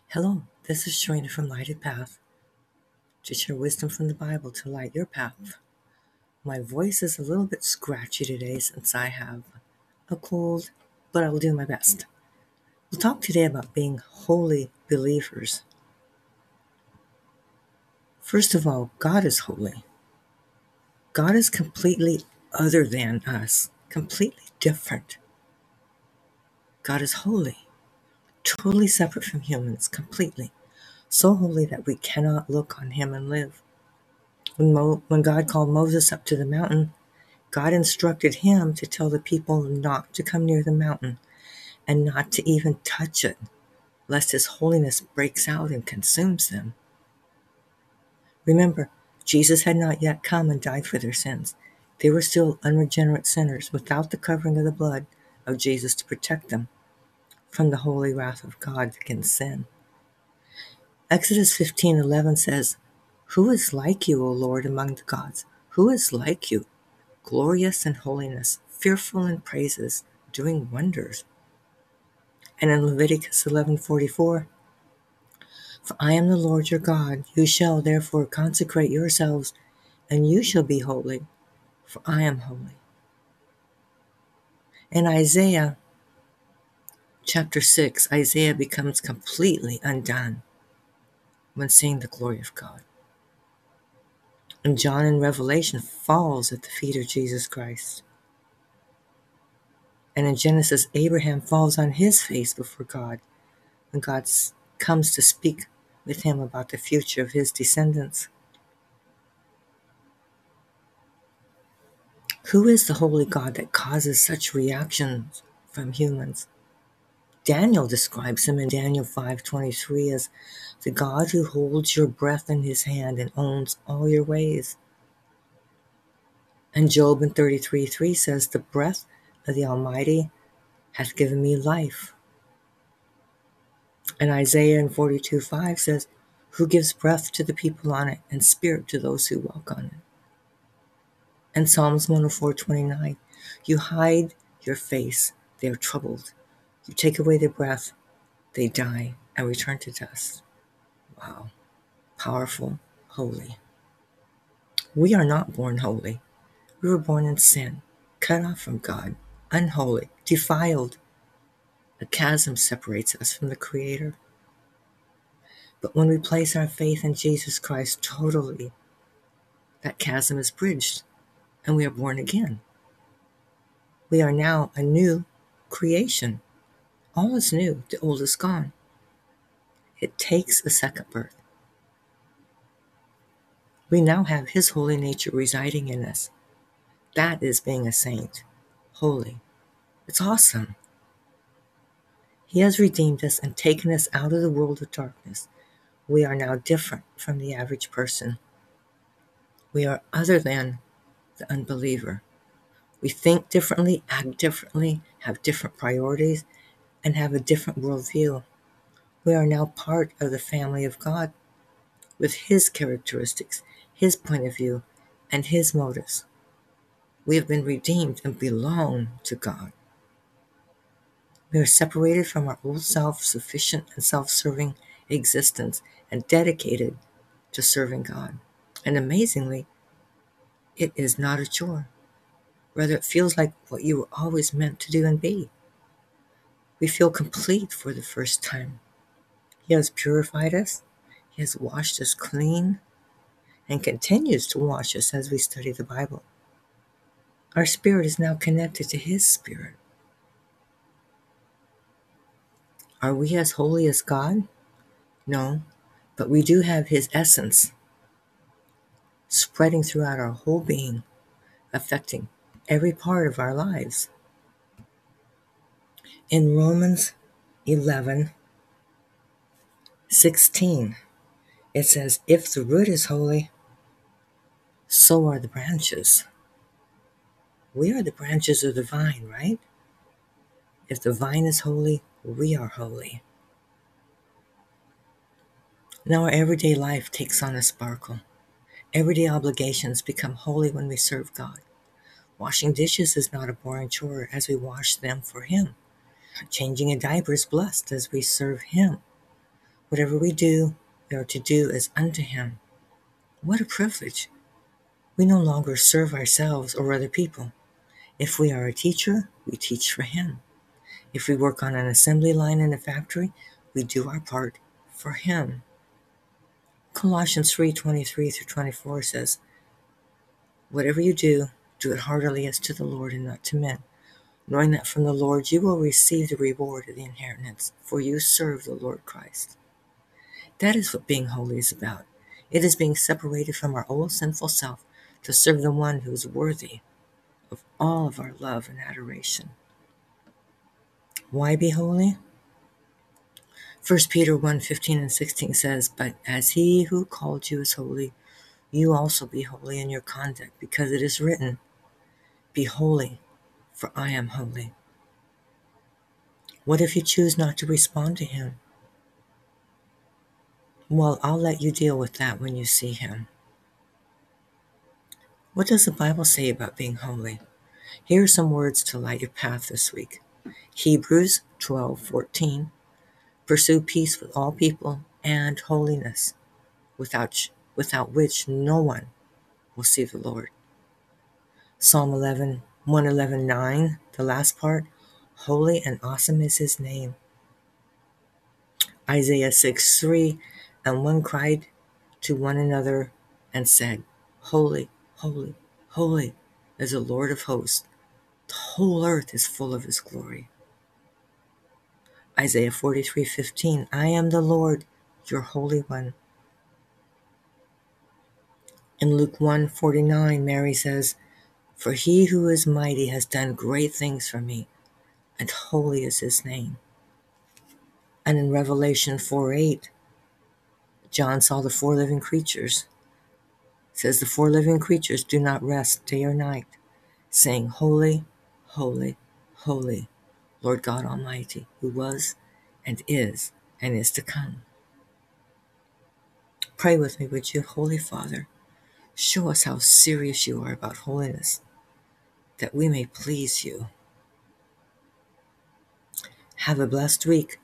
Hello, this is Sharina from Lighted Path to share wisdom from the Bible to light your path. My voice is a little bit scratchy today since I have a cold, but I will do my best. We'll talk today about being holy believers. First of all, God is holy. God is completely other than us, completely different. God is holy, totally separate from humans, completely. So holy that we cannot look on him and live. When God called Moses up to the mountain, God instructed him to tell the people not to come near the mountain and not to even touch it, lest his holiness breaks out and consumes them. Remember, Jesus had not yet come and died for their sins. They were still unregenerate sinners without the covering of the blood of Jesus to protect them from the holy wrath of God against sin. Exodus 15:11 says, "Who is like you, O Lord, among the gods? Who is like you, glorious in holiness, fearful in praises, doing wonders?" And in Leviticus 11:44, "For I am the Lord your God. You shall therefore consecrate yourselves, and you shall be holy, for I am holy." In Isaiah chapter 6, Isaiah becomes completely undone when seeing the glory of God. And John in Revelation falls at the feet of Jesus Christ. And in Genesis, Abraham falls on his face before God when God comes to speak with him about the future of his descendants. Who is the holy God that causes such reactions from humans? Daniel describes him in Daniel 5:23 as the God who holds your breath in his hand and owns all your ways. And Job in 33:3 says, "The breath of the Almighty hath given me life." And Isaiah in 42:5 says, "Who gives breath to the people on it and spirit to those who walk on it." And Psalms 104:29, "You hide your face, they are troubled. You take away their breath, they die and return to dust." Wow. Powerful, holy. We are not born holy. We were born in sin, cut off from God, unholy, defiled. A chasm separates us from the Creator. But when we place our faith in Jesus Christ totally, that chasm is bridged and we are born again. We are now a new creation. All is new, the old is gone. It takes a second birth. We now have His holy nature residing in us. That is being a saint, holy. It's awesome. He has redeemed us and taken us out of the world of darkness. We are now different from the average person. We are other than the unbeliever. We think differently, act differently, have different priorities, and have a different worldview. We are now part of the family of God with His characteristics, His point of view, and His motives. We have been redeemed and belong to God. We are separated from our old self-sufficient and self-serving existence and dedicated to serving God. And amazingly, it is not a chore. Rather, it feels like what you were always meant to do and be. We feel complete for the first time. He has purified us. He has washed us clean and continues to wash us as we study the Bible. Our spirit is now connected to His Spirit. Are we as holy as God? No, but we do have His essence spreading throughout our whole being, affecting every part of our lives. In Romans 11:16, it says, "If the root is holy, so are the branches." We are the branches of the vine, right? If the vine is holy, we are holy. Now our everyday life takes on a sparkle. Everyday obligations become holy when we serve God. Washing dishes is not a boring chore as we wash them for Him. Changing a diaper is blessed as we serve Him. Whatever we do, we are to do as unto him. What a privilege. We no longer serve ourselves or other people. If we are a teacher, we teach for him. If we work on an assembly line in a factory, we do our part for him. Colossians 3:23-24 says, whatever you do, do it heartily as to the Lord and not to men, knowing that from the Lord you will receive the reward of the inheritance, for you serve the Lord Christ. That is what being holy is about. It is being separated from our old sinful self to serve the one who is worthy of all of our love and adoration. Why be holy? 1 Peter 1:15-16 says, but as he who called you is holy, you also be holy in your conduct, because it is written, be holy, for I am holy. What if you choose not to respond to him? Well, I'll let you deal with that when you see him. What does the Bible say about being holy? Here are some words to light your path this week. Hebrews 12:14. Pursue peace with all people and holiness, without which no one will see the Lord. Psalm 111:9, the last part, holy and awesome is his name. Isaiah 6:3, and one cried to one another and said, holy, holy, holy is the Lord of hosts. The whole earth is full of his glory. Isaiah 43:15, I am the Lord, your Holy One. In Luke 1:49, Mary says, for he who is mighty has done great things for me, and holy is his name. And in Revelation 4:8, John saw the four living creatures. It says the four living creatures do not rest day or night, saying, holy, holy, holy, Lord God Almighty, who was and is to come. Pray with me, would you? Holy Father, show us how serious you are about holiness, that we may please you. Have a blessed week.